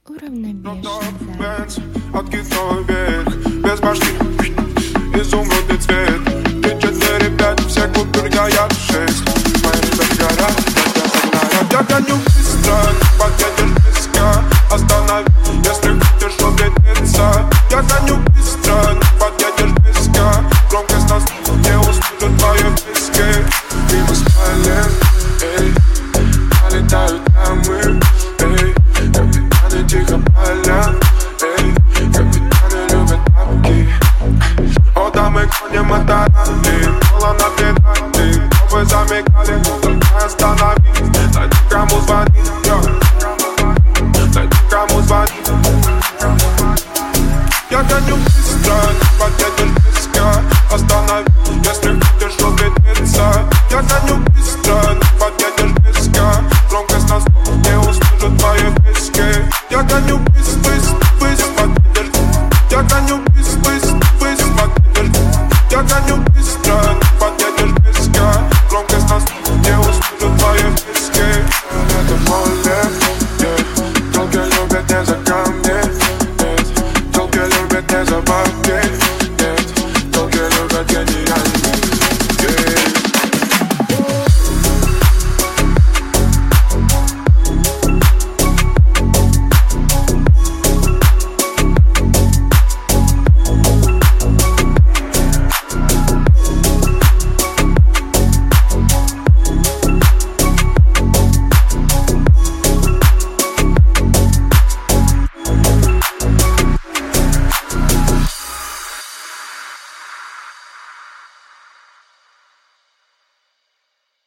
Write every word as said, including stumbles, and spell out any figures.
Бенц, откидной вверх, без башни, изумрудный цвет. Три, четыре, пять, все купюры горят, шесть. Мои ребята горят, горят, я гоню быстро, не подъедешь близко. Останови, если хочешь убедиться. Я гоню быстро, не подъедешь близко. Громкость нас не услышат твои близкие. И мы спалим, эй, полетают дамы, эй. Капитаны тихо палят, эй. Капитаны любят бабки. О, дамы, кони моторами, кола на педали. Но вы замигали, но только остановись. Найди, кому звонить, йо. Найди, кому звонить. Я гоню быстро, не подъедешь близко. Останови, если хочешь убедиться. Я гоню быстро, не подъедешь близко. Громкость нас не услышат твои близкие. Я гоню быстро.